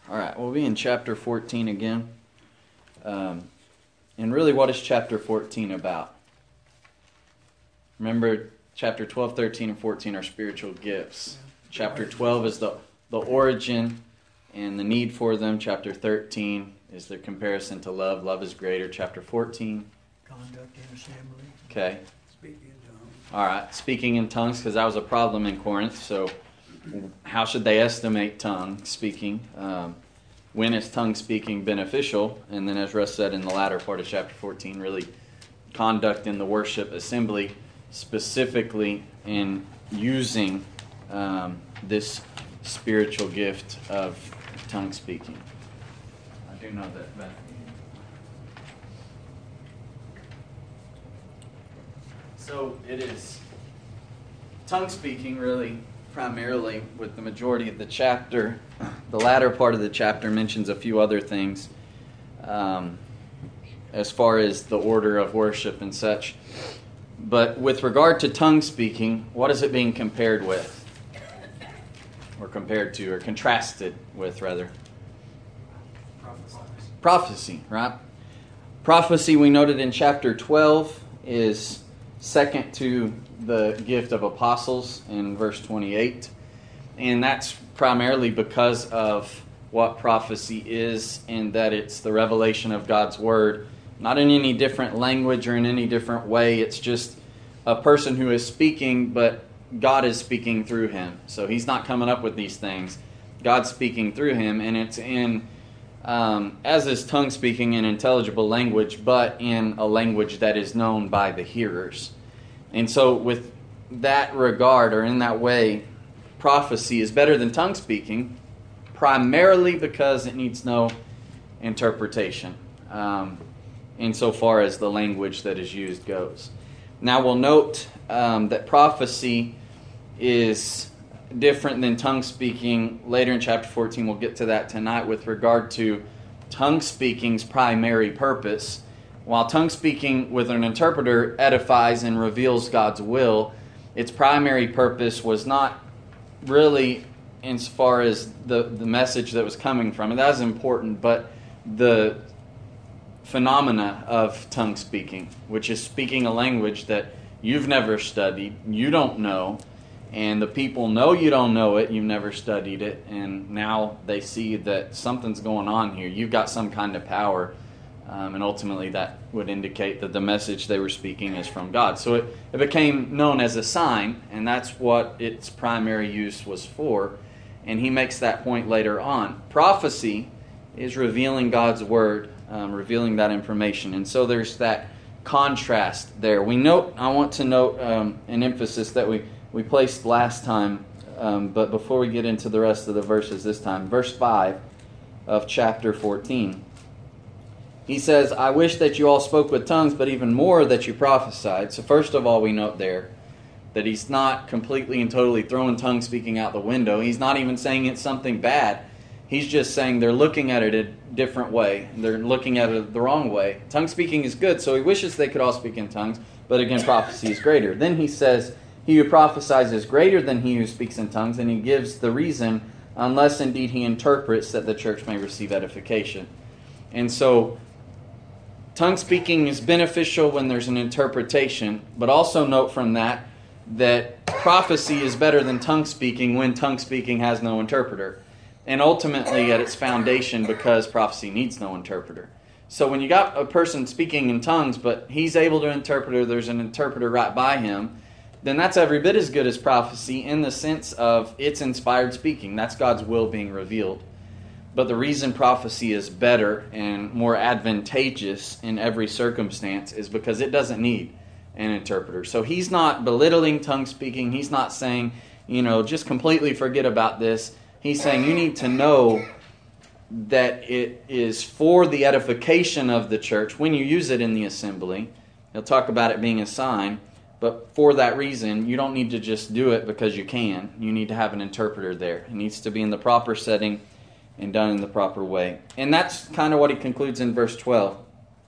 All right, we'll be in chapter 14 again. And really, what is chapter 14 about? Remember, chapter 12, 13, and 14 are spiritual gifts. Chapter 12 is the origin and the need for them. Chapter 13 is the comparison to love. Love is greater. Chapter 14. Conduct in assembly. Okay. Speaking in tongues. All right, speaking in tongues, because that was a problem in Corinth. So how should they estimate tongue speaking? When is tongue speaking beneficial? And then as Russ said in the latter part of chapter 14, really conduct in the worship assembly, specifically in using this spiritual gift of tongue speaking. I do know that, but so it is tongue speaking really primarily with the majority of the chapter. The latter part of the chapter mentions a few other things as far as the order of worship and such. But with regard to tongue speaking, what is it being compared with? Or compared to, or contrasted with, rather? Prophecy, right? Prophecy, we noted in chapter 12, is second to the gift of apostles in verse 28. And that's primarily because of what prophecy is, and that it's the revelation of God's Word. Not in any different language or in any different way. It's just a person who is speaking, but God is speaking through him. So he's not coming up with these things. God's speaking through him, and it's in, as is tongue speaking, in intelligible language, but in a language that is known by the hearers. And so with that regard, or in that way, prophecy is better than tongue speaking, primarily because it needs no interpretation, insofar as the language that is used goes. Now we'll note that prophecy is different than tongue speaking. Later in chapter 14, we'll get to that tonight with regard to tongue speaking's primary purpose. While tongue speaking with an interpreter edifies and reveals God's will, its primary purpose was not really insofar as the message that was coming from it. That was important, but the phenomena of tongue speaking, which is speaking a language that you've never studied, you don't know, and the people know you don't know it, you've never studied it, and now they see that something's going on here. You've got some kind of power, and ultimately that would indicate that the message they were speaking is from God. So it became known as a sign, and that's what its primary use was for, and he makes that point later on. Prophecy is revealing God's Word, revealing that information, and so there's that contrast there. I want to note an emphasis that we placed last time, but before we get into the rest of the verses this time, verse 5 of chapter 14. He says, I wish that you all spoke with tongues, but even more that you prophesied. So first of all, we note there that he's not completely and totally throwing tongue speaking out the window. He's not even saying it's something bad. He's just saying they're looking at it a different way. They're looking at it the wrong way. Tongue speaking is good, so he wishes they could all speak in tongues, but again, prophecy is greater. Then he says, he who prophesies is greater than he who speaks in tongues, and he gives the reason, unless indeed he interprets, that the church may receive edification. And so tongue speaking is beneficial when there's an interpretation, but also note from that prophecy is better than tongue speaking when tongue speaking has no interpreter. And ultimately at its foundation, because prophecy needs no interpreter. So when you got a person speaking in tongues, but he's able to interpret, or there's an interpreter right by him, then that's every bit as good as prophecy in the sense of it's inspired speaking. That's God's will being revealed. But the reason prophecy is better and more advantageous in every circumstance is because it doesn't need an interpreter. So he's not belittling tongue speaking. He's not saying, just completely forget about this. He's saying you need to know that it is for the edification of the church when you use it in the assembly. He'll talk about it being a sign, but for that reason, you don't need to just do it because you can. You need to have an interpreter there. It needs to be in the proper setting and done in the proper way. And that's kind of what he concludes in verse 12.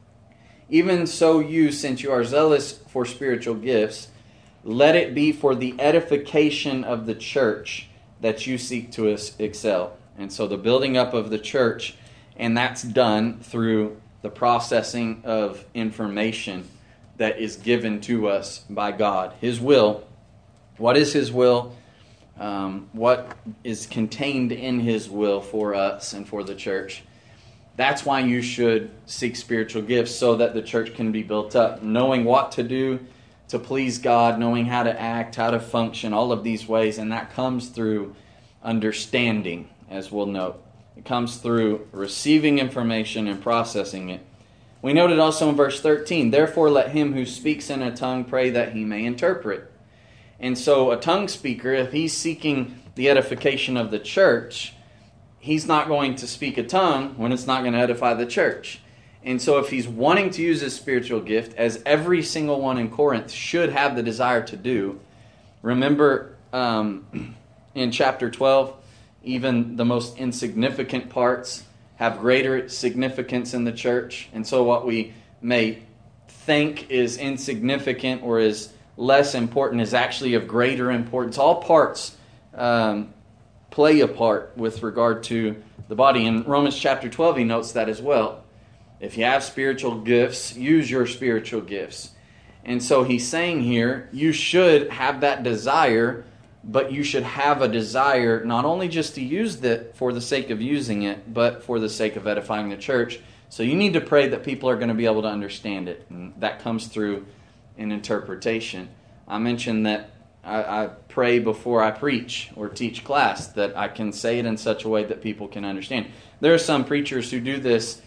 Even so you, since you are zealous for spiritual gifts, let it be for the edification of the church that you seek to excel. And so the building up of the church, and that's done through the processing of information that is given to us by God. His will. What is His will? What is contained in His will for us and for the church? That's why you should seek spiritual gifts, so that the church can be built up. Knowing what to do to please God, knowing how to act, how to function, all of these ways. And that comes through understanding, as we'll note. It comes through receiving information and processing it. We noted also in verse 13, therefore let him who speaks in a tongue pray that he may interpret. And so a tongue speaker, if he's seeking the edification of the church, he's not going to speak a tongue when it's not going to edify the church. And so if he's wanting to use his spiritual gift, as every single one in Corinth should have the desire to do, remember in chapter 12, even the most insignificant parts have greater significance in the church. And so what we may think is insignificant or is less important is actually of greater importance. All parts play a part with regard to the body. In Romans chapter 12, he notes that as well. If you have spiritual gifts, use your spiritual gifts. And so he's saying here, you should have that desire, but you should have a desire not only just to use it for the sake of using it, but for the sake of edifying the church. So you need to pray that people are going to be able to understand it. And that comes through an interpretation. I mentioned that I pray before I preach or teach class, that I can say it in such a way that people can understand. There are some preachers who do this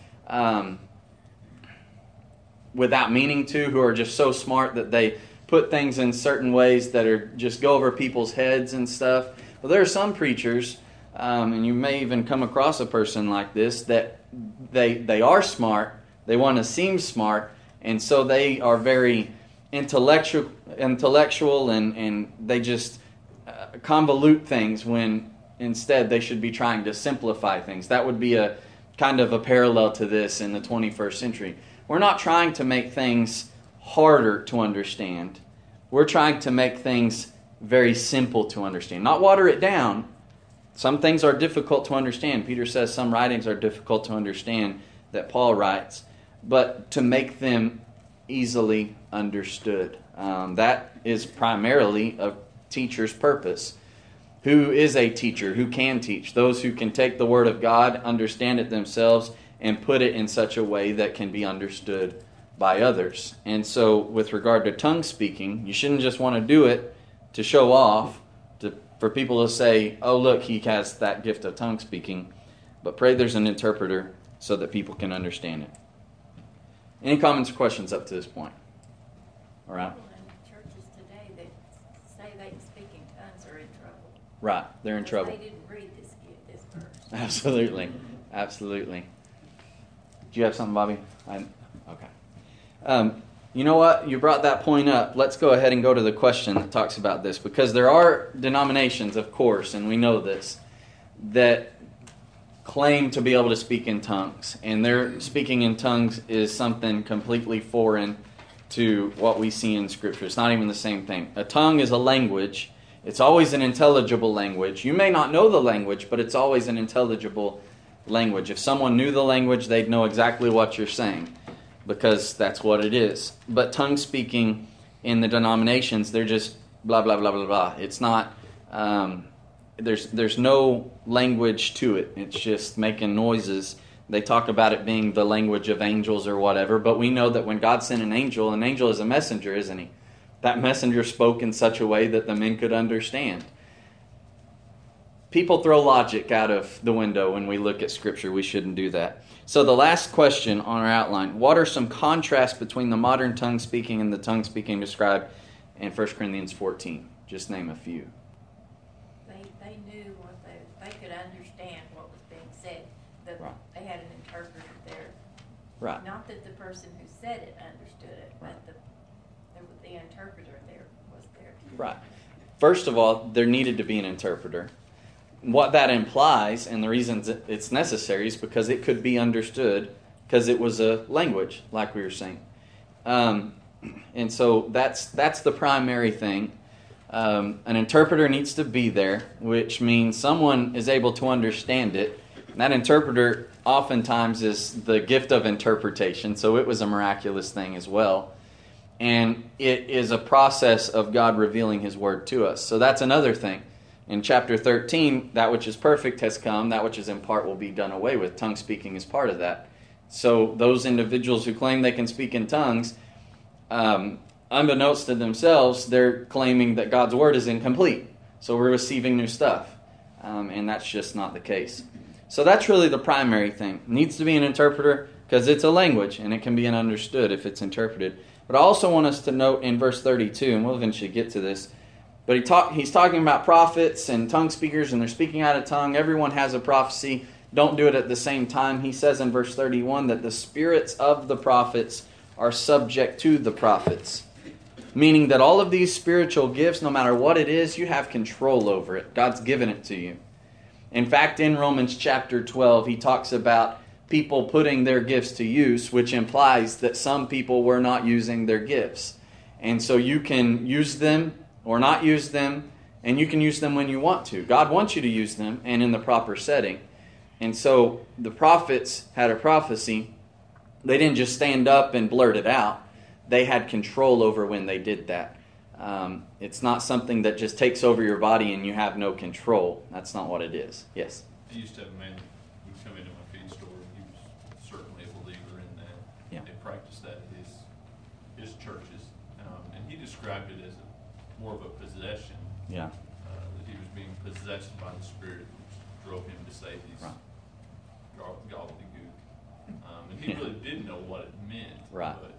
without meaning to, who are just so smart that they put things in certain ways that are just go over people's heads and stuff. Well, there are some preachers, and you may even come across a person like this, that they are smart, they want to seem smart, and so they are very intellectual and they just convolute things when instead they should be trying to simplify things. That would be a kind of a parallel to this in the 21st century. We're not trying to make things harder to understand. We're trying to make things very simple to understand. Not water it down. Some things are difficult to understand. Peter says some writings are difficult to understand that Paul writes, but to make them easily understood. That is primarily a teacher's purpose. Who is a teacher? Who can teach? Those who can take the Word of God, understand it themselves, and put it in such a way that can be understood by others. And so with regard to tongue speaking, you shouldn't just want to do it to show off, for people to say, oh look, he has that gift of tongue speaking, but pray there's an interpreter so that people can understand it. Any comments or questions up to this point? All right. People in churches today that say they can speak in tongues are in trouble. Right, they're in trouble. They didn't read this verse. Absolutely. Absolutely. Do you have something, Bobby? Okay. You know what? You brought that point up. Let's go ahead and go to the question that talks about this, because there are denominations, of course, and we know this, that claim to be able to speak in tongues. And their speaking in tongues is something completely foreign to what we see in Scripture. It's not even the same thing. A tongue is a language. It's always an intelligible language. You may not know the language, but it's always an intelligible language. If someone knew the language, they'd know exactly what you're saying, because that's what it is. But tongue speaking in the denominations, they're just blah, blah, blah, blah, blah. It's not, there's no language to it. It's just making noises. They talk about it being the language of angels or whatever, but we know that when God sent an angel is a messenger, isn't he? That messenger spoke in such a way that the men could understand. People throw logic out of the window when we look at Scripture. We shouldn't do that. So the last question on our outline, what are some contrasts between the modern tongue speaking and the tongue speaking described in 1 Corinthians 14? Just name a few. They knew what they could understand what was being said. Right. They had an interpreter there. Right. Not that the person who said it understood it, but the interpreter there was there. Right. First of all, there needed to be an interpreter. What that implies, and the reasons it's necessary, is because it could be understood, because it was a language, like we were saying. And so that's the primary thing. An interpreter needs to be there, which means someone is able to understand it. And that interpreter oftentimes is the gift of interpretation, so it was a miraculous thing as well. And it is a process of God revealing His Word to us. So that's another thing. In chapter 13, that which is perfect has come, that which is in part will be done away with. Tongue speaking is part of that. So those individuals who claim they can speak in tongues, unbeknownst to themselves, they're claiming that God's Word is incomplete. So we're receiving new stuff. And that's just not the case. So that's really the primary thing. Needs to be an interpreter because it's a language and it can be understood if it's interpreted. But I also want us to note in verse 32, and we'll eventually get to this, but he's talking about prophets and tongue speakers, and they're speaking out of tongue. Everyone has a prophecy. Don't do it at the same time. He says in verse 31 that the spirits of the prophets are subject to the prophets. Meaning that all of these spiritual gifts, no matter what it is, you have control over it. God's given it to you. In fact, in Romans chapter 12, he talks about people putting their gifts to use, which implies that some people were not using their gifts. And so you can use them or not use them, and you can use them when you want to. God wants you to use them and in the proper setting. And so the prophets had a prophecy. They didn't just stand up and blurt it out. They had control over when they did that. It's not something that just takes over your body and you have no control. That's not what it is. Yes? I used to have a man who would come into my feed store, and he was certainly a believer in that. Yeah. They practiced that at his churches. And he described it as more of a possession. Yeah. That he was being possessed by the Spirit, which drove him to say these Right. gobbledygook. And he really didn't know what it meant. Right. But,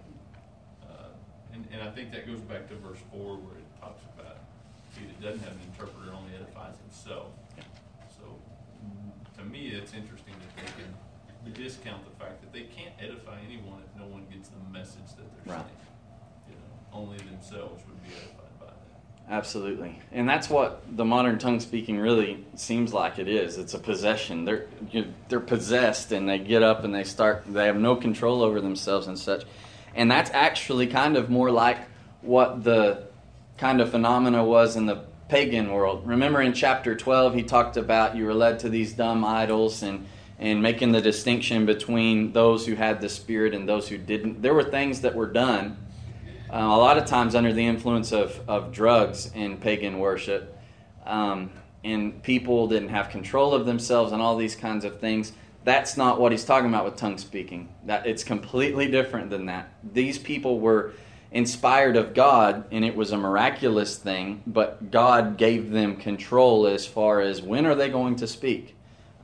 and I think that goes back to verse 4 where it talks about he that doesn't have an interpreter only edifies himself. Yeah. So to me it's interesting that they can discount the fact that they can't edify anyone if no one gets the message that they're Right. saying. Only themselves would be edified by that. Absolutely. And that's what the modern tongue speaking really seems like it is. It's a possession. They're possessed, and they get up and they have no control over themselves and such. And that's actually kind of more like what the kind of phenomena was in the pagan world. Remember in chapter 12, he talked about you were led to these dumb idols and making the distinction between those who had the Spirit and those who didn't. There were things that were done a lot of times under the influence of drugs in pagan worship. And people didn't have control of themselves and all these kinds of things. That's not what he's talking about with tongue speaking. That it's completely different than that. These people were inspired of God, and it was a miraculous thing, but God gave them control as far as when are they going to speak.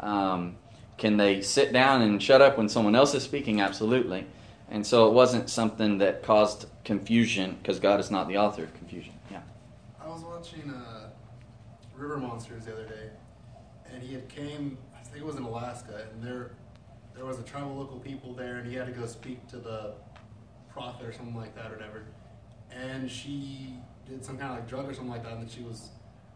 Can they sit down and shut up when someone else is speaking? Absolutely. And so it wasn't something that caused confusion, because God is not the author of confusion. Yeah. I was watching River Monsters the other day, and he had came, I think it was in Alaska, and there was a tribe of local people there, and he had to go speak to the prophet or something like that or whatever. And she did some kind of like drug or something like that, and then she was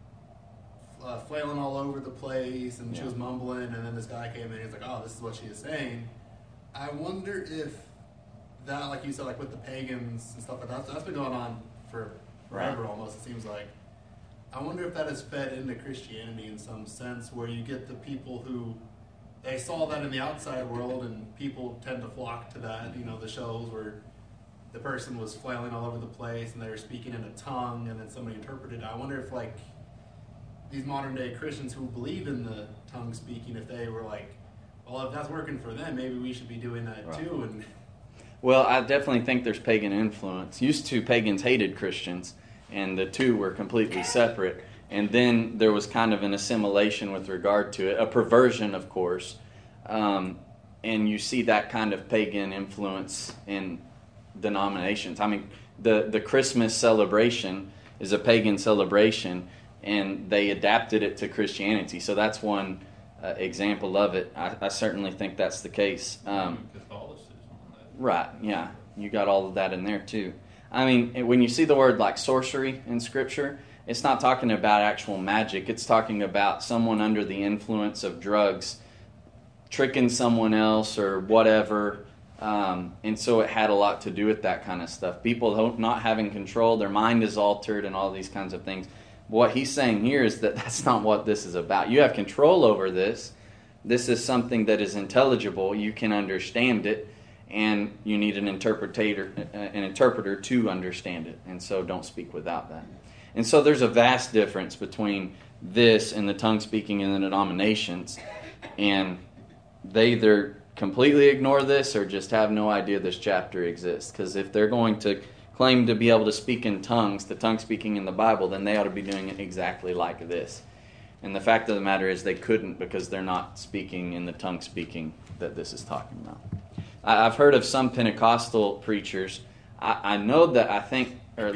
flailing all over the place, and she was mumbling, and then this guy came in and he's like, oh, this is what she is saying. I wonder if that, like you said, like with the pagans and stuff like that, that's been going on for forever almost, it seems like. I wonder if that is fed into Christianity in some sense, where you get the people who, they saw that in the outside world, and people tend to flock to that, the shows where the person was flailing all over the place and they were speaking in a tongue and then somebody interpreted it. I wonder if like these modern day Christians who believe in the tongue speaking, if they were like, well, if that's working for them, maybe we should be doing that too. And well, I definitely think there's pagan influence. Used to, pagans hated Christians, and the two were completely separate. And then there was kind of an assimilation with regard to it, a perversion, of course. And you see that kind of pagan influence in denominations. I mean, the Christmas celebration is a pagan celebration, and they adapted it to Christianity. So that's one example of it. I certainly think that's the case. Catholicism. Right, yeah. You got all of that in there too. I mean, when you see the word like sorcery in Scripture, it's not talking about actual magic. It's talking about someone under the influence of drugs tricking someone else or whatever. And so it had a lot to do with that kind of stuff. People not having control, their mind is altered and all these kinds of things. what he's saying here is that that's not what this is about. You have control over this. This is something that is intelligible. You can understand it, and you need an interpreter to understand it. And so don't speak without that. And so there's a vast difference between this and the tongue speaking in the denominations, and they either completely ignore this or just have no idea this chapter exists. Because if they're going to claim to be able to speak in tongues, the tongue speaking in the Bible, then they ought to be doing it exactly like this. And the fact of the matter is they couldn't, because they're not speaking in the tongue speaking that this is talking about. I've heard of some Pentecostal preachers. I know that I think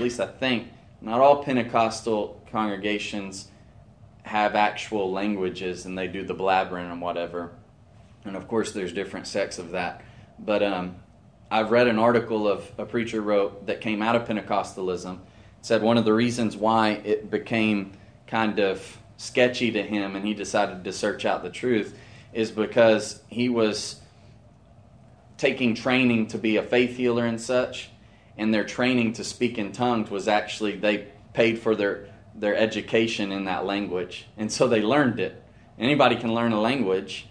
not all Pentecostal congregations have actual languages and they do the blabbering and whatever. And of course there's different sects of that. But I've read an article of a preacher wrote that came out of Pentecostalism. It said one of the reasons why it became kind of sketchy to him and he decided to search out the truth is because he was taking training to be a faith healer and such, and their training to speak in tongues was actually, they paid for their education in that language, and so they learned it. Anybody can learn a language.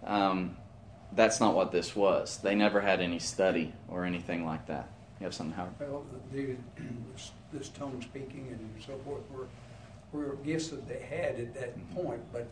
That's not what this was. They never had any study or anything like that. You have something, Howard? Well, this tongue speaking and so forth were gifts that they had at that point, but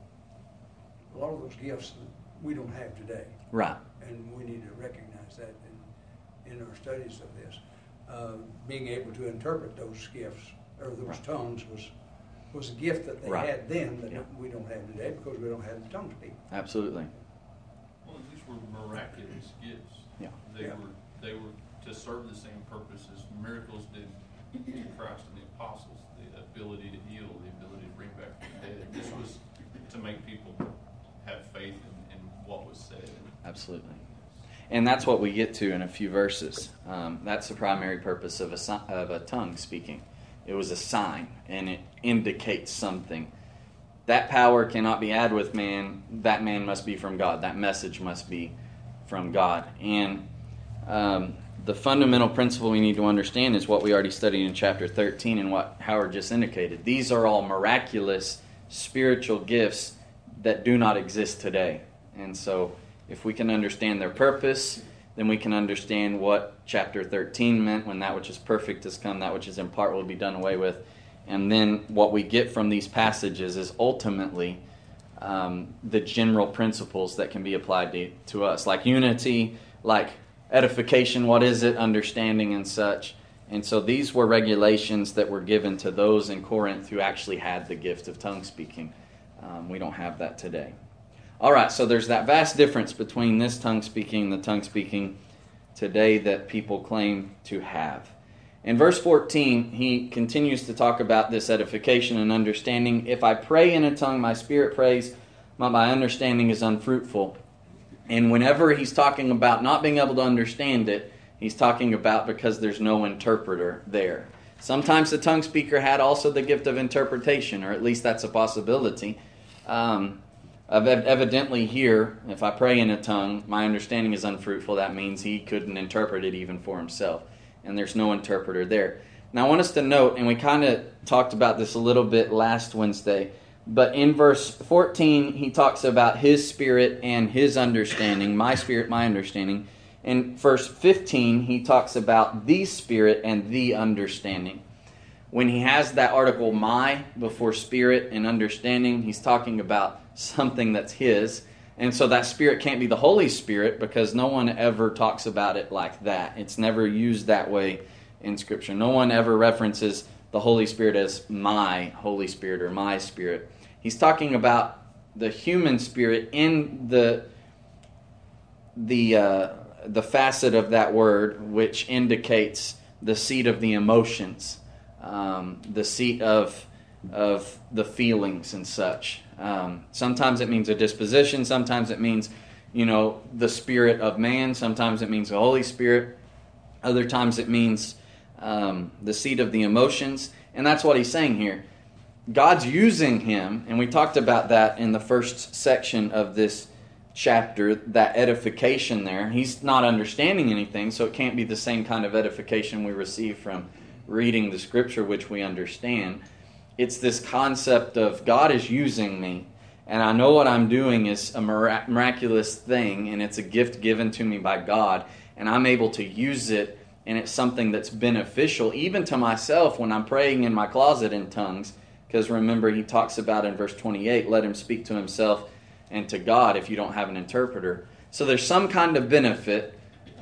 a lot of those gifts we don't have today. Right. And we need to recognize that in our studies of this. Being able to interpret those gifts, or those Right. tongues, was a gift that they Right. had then that Yeah. we don't have today because we don't have the tongue speak. Absolutely. Well, these were miraculous gifts. Yeah. They were to serve the same purpose as miracles did to Christ and the apostles. The ability to heal, the ability to bring back from the dead. This was to make people have faith in what was said. Absolutely. And that's what we get to in a few verses. That's the primary purpose of a tongue speaking. It was a sign, and it indicates something. That power cannot be had with man. That man must be from God. That message must be from God. And the fundamental principle we need to understand is what we already studied in chapter 13 and what Howard just indicated. These are all miraculous spiritual gifts that do not exist today. And so if we can understand their purpose, then we can understand what chapter 13 meant when that which is perfect has come, that which is in part will be done away with. And then what we get from these passages is ultimately the general principles that can be applied to us, like unity, like edification, what is it, understanding and such. And so these were regulations that were given to those in Corinth who actually had the gift of tongue speaking. We don't have that today. All right, so there's that vast difference between this tongue speaking and the tongue speaking today that people claim to have. In verse 14, he continues to talk about this edification and understanding. If I pray in a tongue, my spirit prays, but my understanding is unfruitful. And whenever he's talking about not being able to understand it, he's talking about because there's no interpreter there. Sometimes the tongue speaker had also the gift of interpretation, or at least that's a possibility. Evidently here, if I pray in a tongue, my understanding is unfruitful. That means he couldn't interpret it even for himself. And there's no interpreter there. Now I want us to note, and we kind of talked about this a little bit last Wednesday, but in verse 14, he talks about his spirit and his understanding, my spirit, my understanding. In verse 15, he talks about the spirit and the understanding. When he has that article my before spirit and understanding, he's talking about something that's his. And so that spirit can't be the Holy Spirit because no one ever talks about it like that. It's never used that way in Scripture. No one ever references the Holy Spirit as my Holy Spirit or my spirit. He's talking about the human spirit in the facet of that word, which indicates the seat of the emotions, the seat of the feelings and such. Sometimes it means a disposition. Sometimes it means, the spirit of man. Sometimes it means the Holy Spirit. Other times it means the seat of the emotions. And that's what he's saying here. God's using him, and we talked about that in the first section of this chapter, that edification there. He's not understanding anything, so it can't be the same kind of edification we receive from reading the Scripture, which we understand. it's this concept of God is using me, and I know what I'm doing is a miraculous thing, and it's a gift given to me by God, and I'm able to use it, and it's something that's beneficial even to myself when I'm praying in my closet in tongues. Because remember, he talks about in verse 28, let him speak to himself and to God if you don't have an interpreter. So there's some kind of benefit.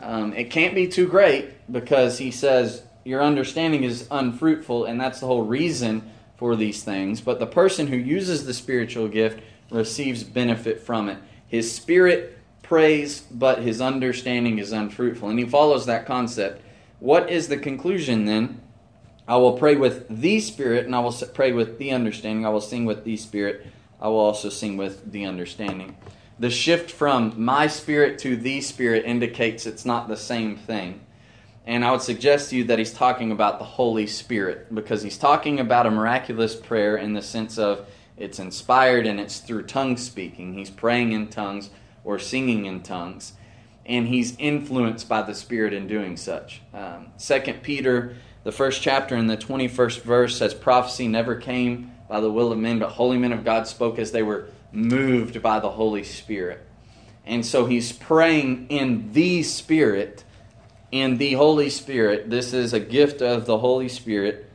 It can't be too great, because he says your understanding is unfruitful, and that's the whole reason for these things. But the person who uses the spiritual gift receives benefit from it. His spirit prays, but his understanding is unfruitful. And he follows that concept. What is the conclusion then? I will pray with the Spirit, and I will pray with the understanding. I will sing with the Spirit. I will also sing with the understanding. The shift from my spirit to the Spirit indicates it's not the same thing. And I would suggest to you that he's talking about the Holy Spirit, because he's talking about a miraculous prayer in the sense of it's inspired and it's through tongue speaking. He's praying in tongues or singing in tongues, and he's influenced by the Spirit in doing such. 2 Peter, the first chapter in the 21st verse, says, prophecy never came by the will of men, but holy men of God spoke as they were moved by the Holy Spirit. And so he's praying in the Spirit, in the Holy Spirit. This is a gift of the Holy Spirit.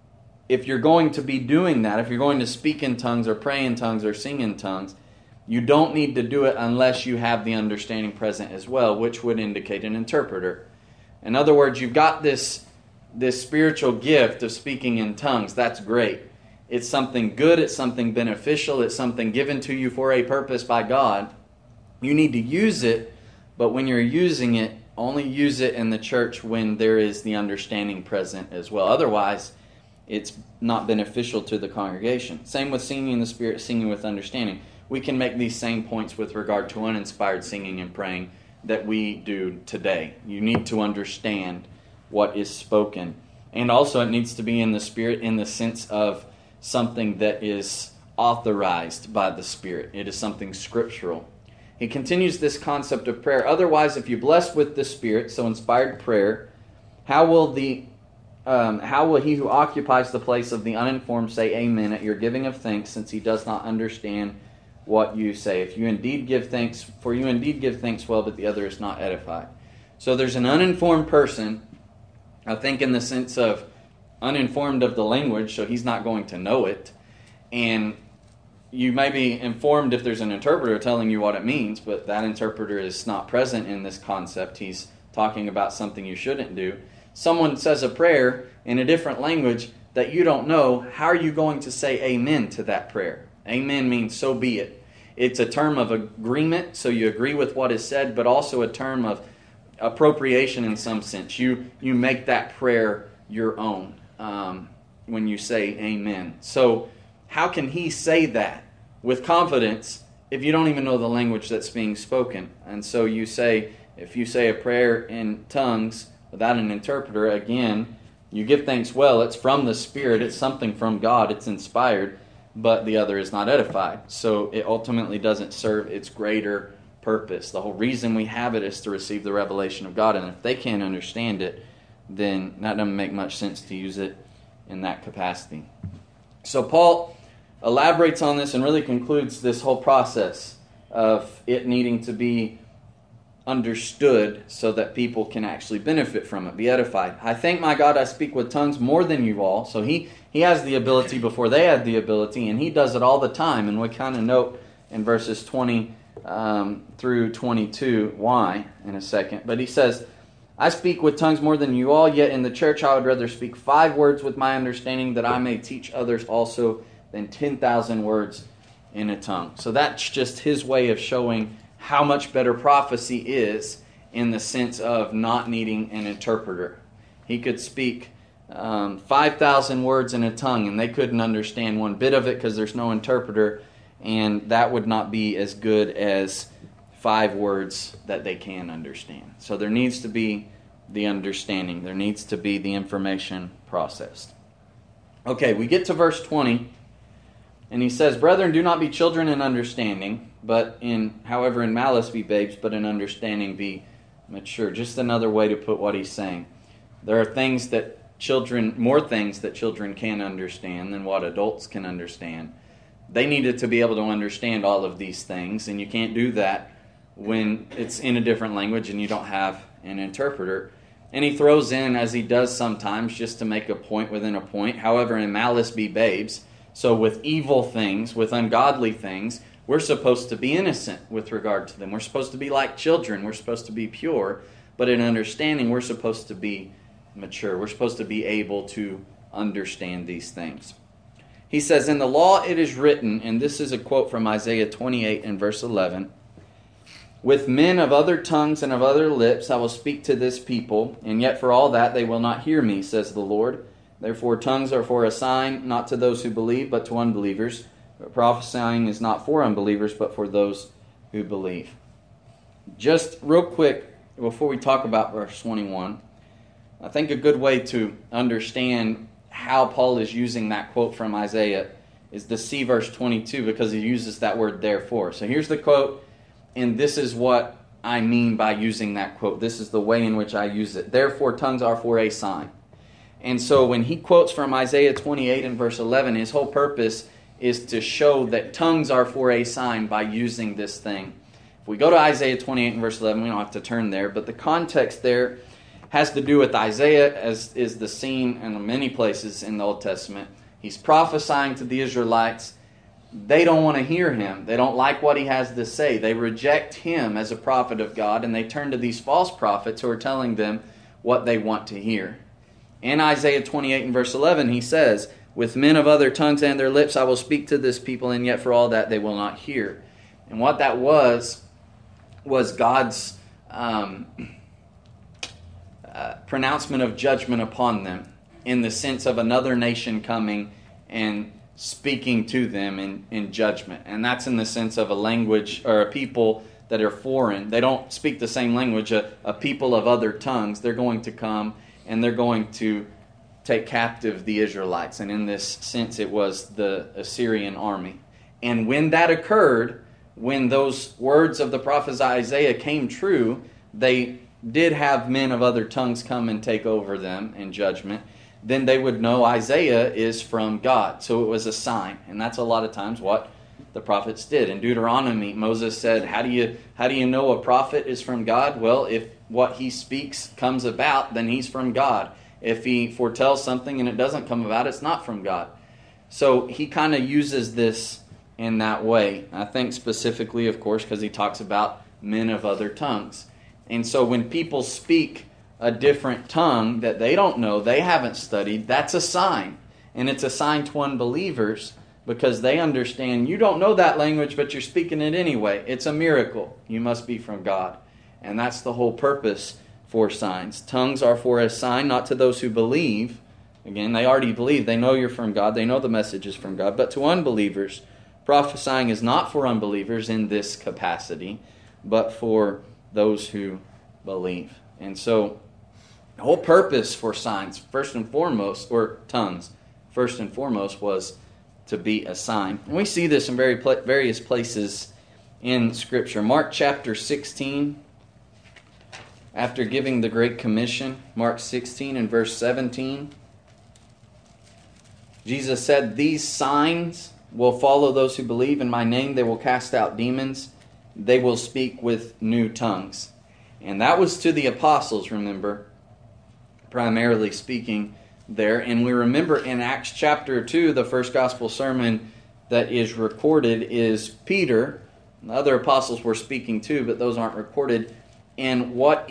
If you're going to be doing that, if you're going to speak in tongues or pray in tongues or sing in tongues, you don't need to do it unless you have the understanding present as well, which would indicate an interpreter. In other words, you've got this spiritual gift of speaking in tongues. That's great. It's something good. It's something beneficial. It's something given to you for a purpose by God. You need to use it, but when you're using it, only use it in the church when there is the understanding present as well. Otherwise, it's not beneficial to the congregation. Same with singing in the Spirit, singing with understanding. We can make these same points with regard to uninspired singing and praying that we do today. You need to understand what is spoken. And also it needs to be in the Spirit in the sense of something that is authorized by the Spirit. It is something scriptural. He continues this concept of prayer. Otherwise, if you bless with the Spirit, so inspired prayer, how will he who occupies the place of the uninformed say amen at your giving of thanks, since he does not understand what you say? If you indeed give thanks, for you indeed give thanks well, but the other is not edified. So there's an uninformed person, I think in the sense of uninformed of the language, so he's not going to know it. And you may be informed if there's an interpreter telling you what it means, but that interpreter is not present in this concept. He's talking about something you shouldn't do. Someone says a prayer in a different language that you don't know. How are you going to say amen to that prayer? Amen means so be it. It's a term of agreement, so you agree with what is said, but also a term of appropriation in some sense. You make that prayer your own when you say amen. So how can he say that with confidence if you don't even know the language that's being spoken? And so you say, if you say a prayer in tongues without an interpreter, again, you give thanks well. It's from the Spirit. It's something from God. It's inspired, but the other is not edified. So it ultimately doesn't serve its greater purpose. The whole reason we have it is to receive the revelation of God. And if they can't understand it, then that doesn't make much sense to use it in that capacity. So Paul elaborates on this and really concludes this whole process of it needing to be understood so that people can actually benefit from it, be edified. I thank my God I speak with tongues more than you all. So he has the ability before they had the ability, and he does it all the time. And we kind of note in verses 20 through 22 why in a second. But he says, I speak with tongues more than you all, yet in the church I would rather speak 5 words with my understanding, that I may teach others also, than 10,000 words in a tongue. So that's just his way of showing how much better prophecy is in the sense of not needing an interpreter. He could speak 5,000 words in a tongue, and they couldn't understand one bit of it because there's no interpreter, and that would not be as good as 5 words that they can understand. So there needs to be the understanding. There needs to be the information processed. Okay, we get to verse 20, and he says, Brethren, do not be children in understanding, but in malice be babes, but in understanding be mature. Just another way to put what he's saying. There are things that more things that children can understand than what adults can understand. They needed to be able to understand all of these things, and you can't do that when it's in a different language and you don't have an interpreter. And he throws in, as he does sometimes, just to make a point within a point, however, in malice be babes. So with evil things, with ungodly things, we're supposed to be innocent with regard to them. We're supposed to be like children. We're supposed to be pure. But in understanding, we're supposed to be mature. We're supposed to be able to understand these things. He says, in the law it is written, and this is a quote from Isaiah 28 and verse 11, with men of other tongues and of other lips I will speak to this people, and yet for all that they will not hear me, says the Lord. Therefore tongues are for a sign, not to those who believe, but to unbelievers. But prophesying is not for unbelievers, but for those who believe. Just real quick, before we talk about verse 21, I think a good way to understand how Paul is using that quote from Isaiah is to see verse 22, because he uses that word therefore. So here's the quote, and this is what I mean by using that quote. This is the way in which I use it. Therefore, tongues are for a sign. And so when he quotes from Isaiah 28 and verse 11, his whole purpose is to show that tongues are for a sign by using this thing. If we go to Isaiah 28 and verse 11, we don't have to turn there, but the context there has to do with Isaiah, as is the scene in many places in the Old Testament. He's prophesying to the Israelites. They don't want to hear him. They don't like what he has to say. They reject him as a prophet of God, and they turn to these false prophets who are telling them what they want to hear. In Isaiah 28 and verse 11, he says, with men of other tongues and their lips I will speak to this people, and yet for all that they will not hear. And what that was God's pronouncement of judgment upon them, in the sense of another nation coming and speaking to them in judgment. And that's in the sense of a language or a people that are foreign. They don't speak the same language. A people of other tongues, they're going to come and they're going to take captive the Israelites. And in this sense, it was the Assyrian army. And when that occurred, when those words of the prophet Isaiah came true, they did have men of other tongues come and take over them in judgment. Then they would know Isaiah is from God. So it was a sign. And that's a lot of times what the prophets did. In Deuteronomy, Moses said, how do you know a prophet is from God? Well, if what he speaks comes about, then he's from God. If he foretells something and it doesn't come about, it's not from God. So he kind of uses this in that way. I think specifically, of course, because he talks about men of other tongues. And so when people speak a different tongue that they don't know, they haven't studied, that's a sign. And it's a sign to unbelievers, because they understand you don't know that language, but you're speaking it anyway. It's a miracle. You must be from God. And that's the whole purpose for signs. Tongues are for a sign, not to those who believe. Again, they already believe. They know you're from God. They know the message is from God. But to unbelievers, prophesying is not for unbelievers in this capacity, but for those who believe. And so the whole purpose for signs, first and foremost, or tongues, first and foremost, was to be a sign. And we see this in various places in Scripture. Mark chapter 16, after giving the Great Commission, Mark 16 and verse 17, Jesus said, these signs will follow those who believe. In my name they will cast out demons. They will speak with new tongues. And that was to the apostles, remember, primarily speaking there. And we remember in Acts chapter 2, the first gospel sermon that is recorded is Peter. The other apostles were speaking too, but those aren't recorded. And what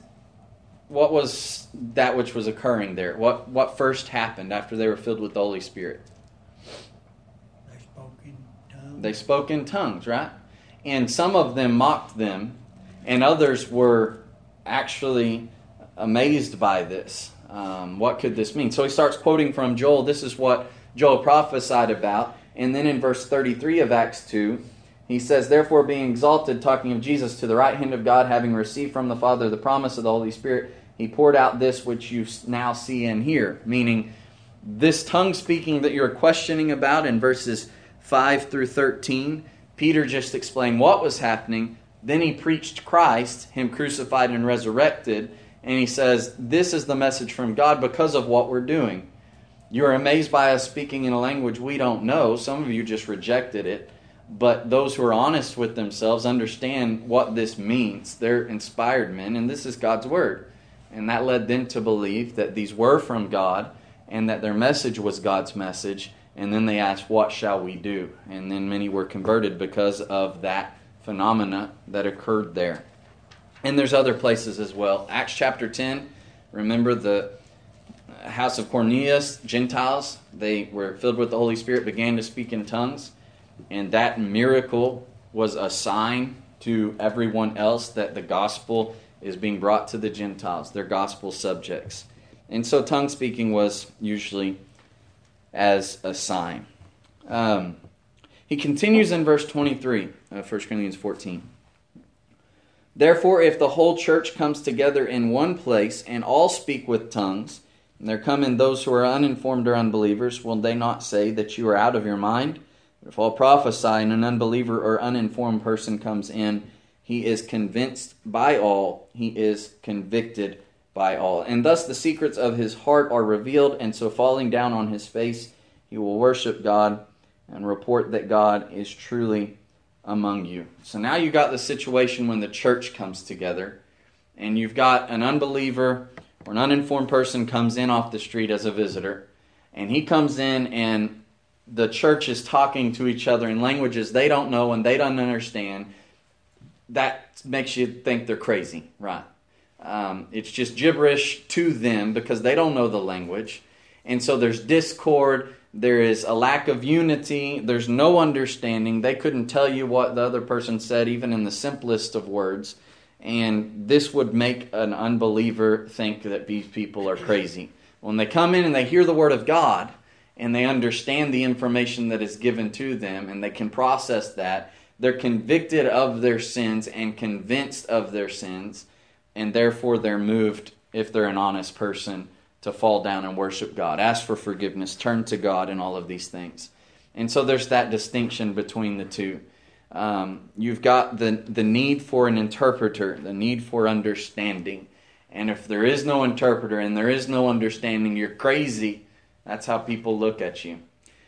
was that which was occurring there? What first happened after they were filled with the Holy Spirit? They spoke in tongues. They spoke in tongues, right? And some of them mocked them, and others were actually amazed by this. What could this mean? So he starts quoting from Joel. This is what Joel prophesied about. And then in verse 33 of Acts 2, he says, therefore being exalted, talking of Jesus, to the right hand of God, having received from the Father the promise of the Holy Spirit, he poured out this which you now see and hear. Meaning, this tongue speaking that you're questioning about in verses 5 through 13, Peter just explained what was happening. Then he preached Christ, him crucified and resurrected. And he says, this is the message from God because of what we're doing. You're amazed by us speaking in a language we don't know. Some of you just rejected it. But those who are honest with themselves understand what this means. They're inspired men, and this is God's word. And that led them to believe that these were from God and that their message was God's message. And then they asked, what shall we do? And then many were converted because of that phenomena that occurred there. And there's other places as well. Acts chapter 10, remember the house of Cornelius, Gentiles, they were filled with the Holy Spirit, began to speak in tongues. And that miracle was a sign to everyone else that the gospel is being brought to the Gentiles. They're gospel subjects. And so tongue speaking was usually as a sign. He continues in verse 23 of 1 Corinthians 14. Therefore, if the whole church comes together in one place and all speak with tongues, and there come in those who are uninformed or unbelievers, will they not say that you are out of your mind? If all prophesy and an unbeliever or uninformed person comes in, he is convinced by all, he is convicted by all. And thus the secrets of his heart are revealed, and so falling down on his face, he will worship God and report that God is truly among you. So now you've got the situation when the church comes together, and you've got an unbeliever or an uninformed person comes in off the street as a visitor, and he comes in and the church is talking to each other in languages they don't know and they don't understand. That makes you think they're crazy, right? It's just gibberish to them because they don't know the language. And so there's discord, there is a lack of unity, there's no understanding. They couldn't tell you what the other person said, even in the simplest of words. And this would make an unbeliever think that these people are crazy. When they come in and they hear the word of God, and they understand the information that is given to them, and they can process that, they're convicted of their sins and convinced of their sins, and therefore they're moved, if they're an honest person, to fall down and worship God, ask for forgiveness, turn to God in all of these things. And so there's that distinction between the two. You've got the need for an interpreter, the need for understanding. And if there is no interpreter and there is no understanding, you're crazy. That's how people look at you.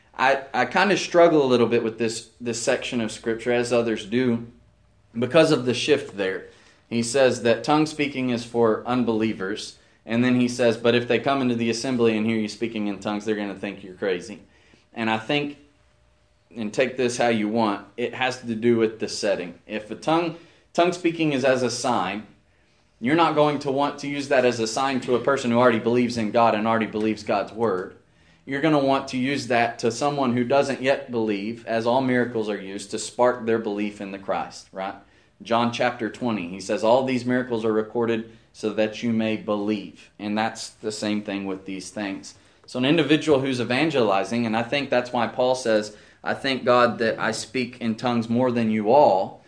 I kind of struggle a little bit with this section of Scripture, as others do, because of the shift there. He says that tongue speaking is for unbelievers, and then he says, but if they come into the assembly and hear you speaking in tongues, they're going to think you're crazy. And I think, and take this how you want, it has to do with the setting. If a tongue speaking is as a sign, you're not going to want to use that as a sign to a person who already believes in God and already believes God's word. You're going to want to use that to someone who doesn't yet believe, as all miracles are used, to spark their belief in the Christ, right? John chapter 20, he says, all these miracles are recorded so that you may believe. And that's the same thing with these things. So an individual who's evangelizing, and I think that's why Paul says, I thank God that I speak in tongues more than you all.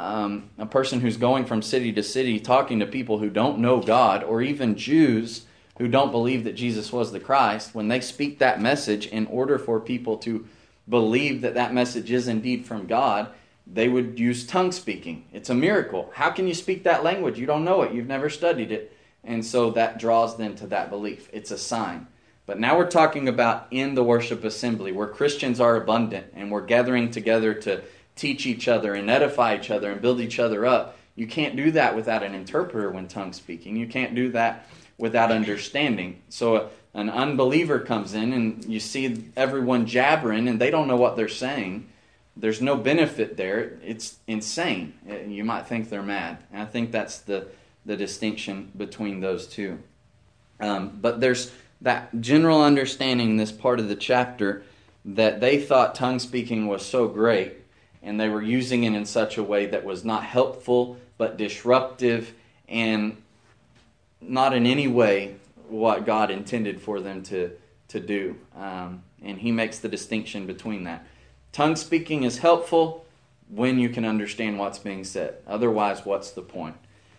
A person who's going from city to city talking to people who don't know God, or even Jews who don't believe that Jesus was the Christ, when they speak that message, in order for people to believe that that message is indeed from God, they would use tongue speaking. It's a miracle. How can you speak that language? You don't know it. You've never studied it. And so that draws them to that belief. It's a sign. But now we're talking about in the worship assembly, where Christians are abundant and we're gathering together to teach each other and edify each other and build each other up. You can't do that without an interpreter when tongue speaking. You can't do that without understanding. So an unbeliever comes in and you see everyone jabbering and they don't know what they're saying. There's no benefit there. It's insane. You might think they're mad. And I think that's the distinction between those two. But there's that general understanding in this part of the chapter that they thought tongue speaking was so great, and they were using it in such a way that was not helpful but disruptive and not in any way what God intended for them to do. And he makes the distinction between that. Tongue speaking is helpful when you can understand what's being said. Otherwise, what's the point?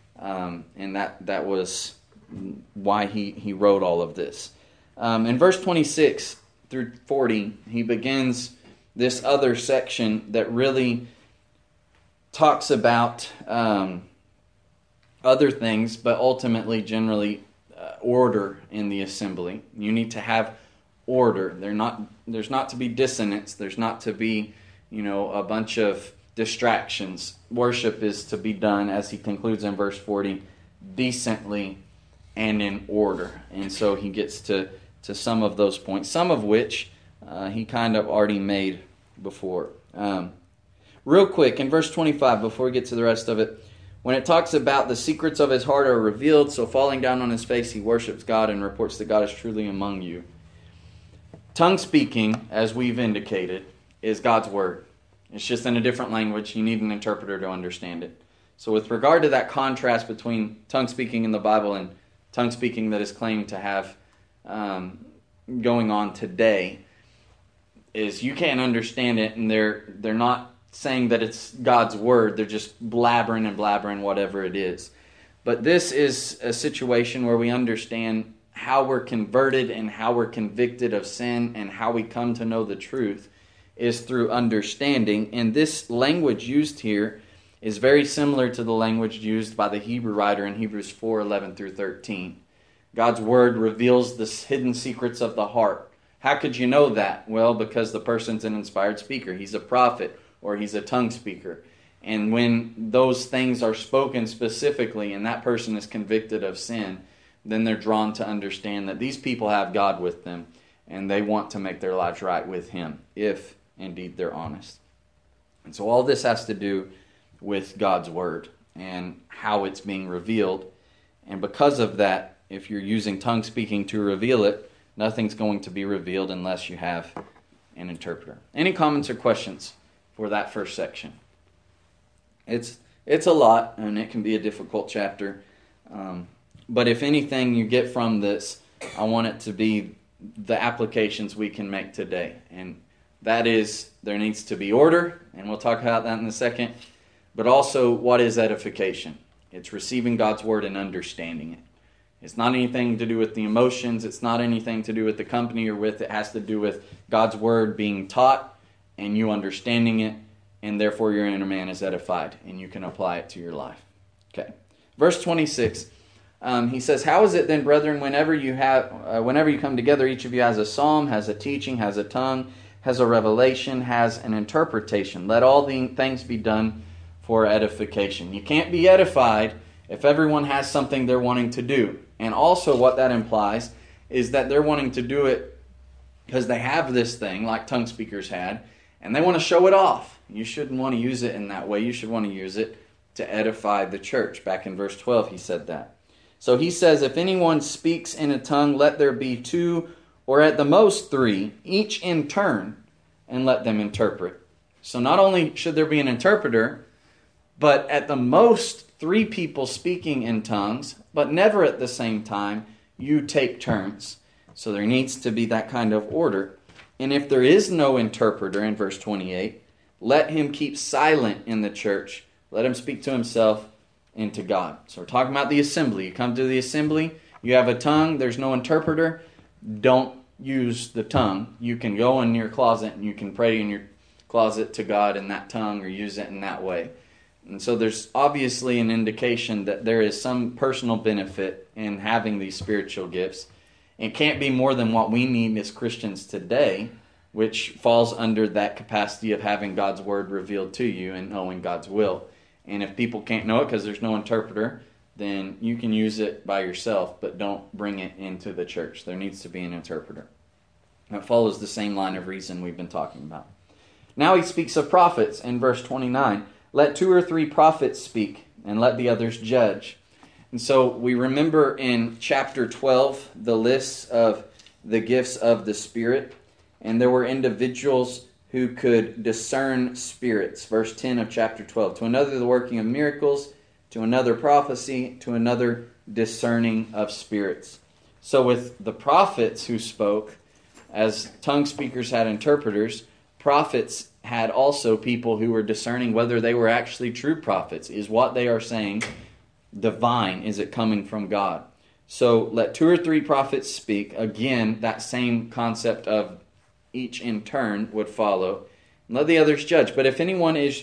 And that was why he wrote all of this. In verse 26 through 40, he begins this other section that really talks about other things, but ultimately, generally, order in the assembly. You need to have order. There's not to be dissonance. There's not to be, a bunch of distractions. Worship is to be done, as he concludes in verse 40, decently and in order. And so he gets to some of those points, some of which he kind of already made before. Real quick, in verse 25, before we get to the rest of it, when it talks about the secrets of his heart are revealed, so falling down on his face, he worships God and reports that God is truly among you. Tongue speaking, as we've indicated, is God's word. It's just in a different language. You need an interpreter to understand it. So with regard to that contrast between tongue speaking in the Bible and tongue speaking that is claimed to have going on today, is you can't understand it, and they're not saying that it's God's word. They're just blabbering and blabbering whatever it is. But this is a situation where we understand how we're converted and how we're convicted of sin and how we come to know the truth is through understanding. And this language used here is very similar to the language used by the Hebrew writer in Hebrews 4:11 through 13. God's word reveals the hidden secrets of the heart. How could you know that? Well, because the person's an inspired speaker. He's a prophet or he's a tongue speaker. And when those things are spoken specifically and that person is convicted of sin, then they're drawn to understand that these people have God with them and they want to make their lives right with Him, if indeed they're honest. And so all this has to do with God's word and how it's being revealed. And because of that, if you're using tongue speaking to reveal it, nothing's going to be revealed unless you have an interpreter. Any comments or questions for that first section? It's a lot, and it can be a difficult chapter. But if anything you get from this, I want it to be the applications we can make today. And that is, there needs to be order, and we'll talk about that in a second. But also, what is edification? It's receiving God's word and understanding it. It's not anything to do with the emotions. It's not anything to do with the company you're with. It has to do with God's word being taught and you understanding it, and therefore your inner man is edified and you can apply it to your life. Okay. Verse 26, he says, "How is it then, brethren, whenever you come together, each of you has a psalm, has a teaching, has a tongue, has a revelation, has an interpretation. Let all the things be done for edification." You can't be edified if everyone has something they're wanting to do. And also what that implies is that they're wanting to do it because they have this thing, like tongue speakers had, and they want to show it off. You shouldn't want to use it in that way. You should want to use it to edify the church. Back in verse 12, he said that. So he says, "If anyone speaks in a tongue, let there be 2 or at the most 3, each in turn, and let them interpret." So not only should there be an interpreter, but at the most 3 people speaking in tongues, but never at the same time. You take turns. So there needs to be that kind of order. And if there is no interpreter in verse 28, let him keep silent in the church. Let him speak to himself and to God. So we're talking about the assembly. You come to the assembly, you have a tongue, there's no interpreter. Don't use the tongue. You can go in your closet and you can pray in your closet to God in that tongue or use it in that way. And so there's obviously an indication that there is some personal benefit in having these spiritual gifts. It can't be more than what we need as Christians today, which falls under that capacity of having God's word revealed to you and knowing God's will. And if people can't know it because there's no interpreter, then you can use it by yourself, but don't bring it into the church. There needs to be an interpreter. That follows the same line of reason we've been talking about. Now he speaks of prophets in verse 29. "Let 2 or 3 prophets speak, and let the others judge." And so we remember in chapter 12 the lists of the gifts of the Spirit, and there were individuals who could discern spirits. Verse 10 of chapter 12. "To another the working of miracles, to another prophecy, to another discerning of spirits." So with the prophets who spoke, as tongue speakers had interpreters, prophets had also people who were discerning whether they were actually true prophets. Is what they are saying divine? Is it coming from God? So let 2 or 3 prophets speak. Again, that same concept of each in turn would follow. And let the others judge. But if anyone is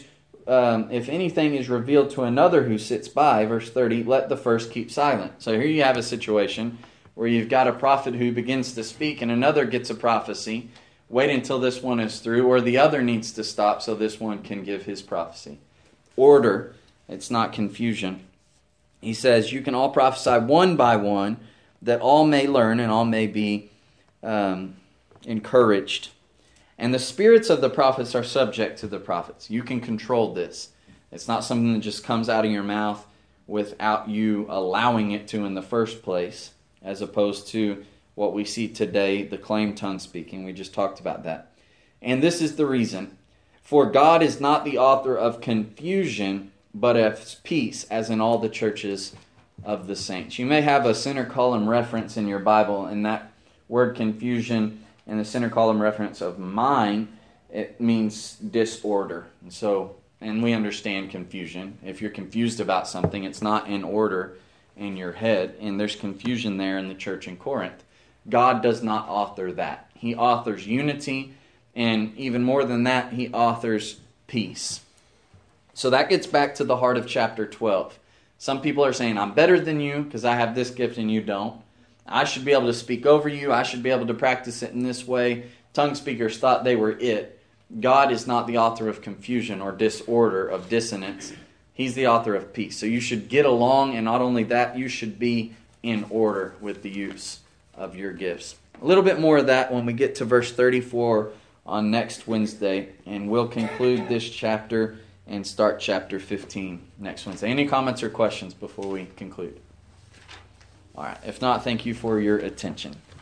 if anything is revealed to another who sits by, verse 30, let the first keep silent. So here you have a situation where you've got a prophet who begins to speak and another gets a prophecy. Wait until this one is through, or the other needs to stop so this one can give his prophecy. Order, it's not confusion. He says, you can all prophesy one by one, that all may learn and all may be encouraged. And the spirits of the prophets are subject to the prophets. You can control this. It's not something that just comes out of your mouth without you allowing it to in the first place, as opposed to what we see today, the claim tongue speaking. We just talked about that. And this is the reason. For God is not the author of confusion, but of peace, as in all the churches of the saints. You may have a center column reference in your Bible, and that word confusion in the center column reference of mine, it means disorder. And we understand confusion. If you're confused about something, it's not in order in your head, and there's confusion there in the church in Corinth. God does not author that. He authors unity, and even more than that, he authors peace. So that gets back to the heart of chapter 12. Some people are saying, I'm better than you because I have this gift and you don't. I should be able to speak over you. I should be able to practice it in this way. Tongue speakers thought they were it. God is not the author of confusion or disorder, of dissonance. He's the author of peace. So you should get along, and not only that, you should be in order with the use of your gifts. A little bit more of that when we get to verse 34 on next Wednesday, and we'll conclude this chapter and start chapter 15 next Wednesday. Any comments or questions before we conclude? All right. If not, thank you for your attention.